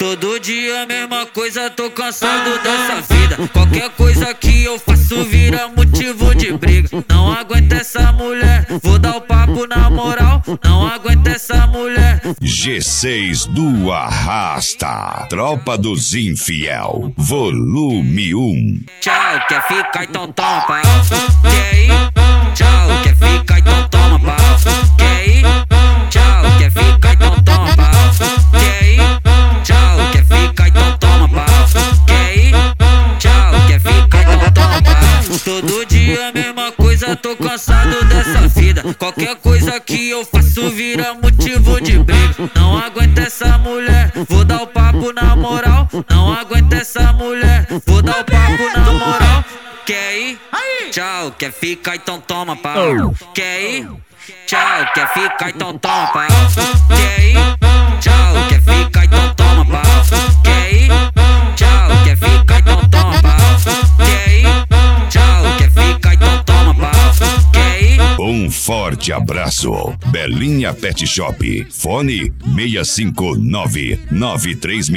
Todo dia a mesma coisa, tô cansado dessa vida. Qualquer coisa que eu faço vira motivo de briga. Não aguento essa mulher, vou dar o papo na moral. Não aguento essa mulher. G6 do Arrasta, Tropa dos Infiel, volume 1. Tchau, quer ficar então toma pau. Quer ir? Tchau, quer ficar então toma pau. Quer ir? Tchau, quer ficar então toma pau. Quer ir? Tchau, quer ficar então toma pau. Quer ir? Tchau, quer ficar então toma pau. Todo dia a mesma coisa, tô cansado dessa vida. Qualquer coisa que eu faço vira motivo de briga. Não aguento essa mulher, vou dar o papo na moral. Não aguento essa mulher, vou dar o papo na moral. Quer ir? Tchau, quer ficar então toma pau. Quer ir? Tchau, quer ficar então toma pau. Quer ir? Tchau, quer ficar então toma pau. Quer ir? Tchau, quer ficar então toma pau. Quer ir? Tchau, quer ficar então toma pau. Quer ir? Um forte abraço. Belinha Pet Shop. Fone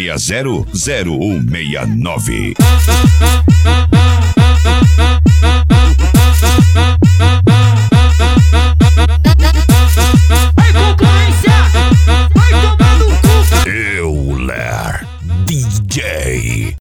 659-9360-0169.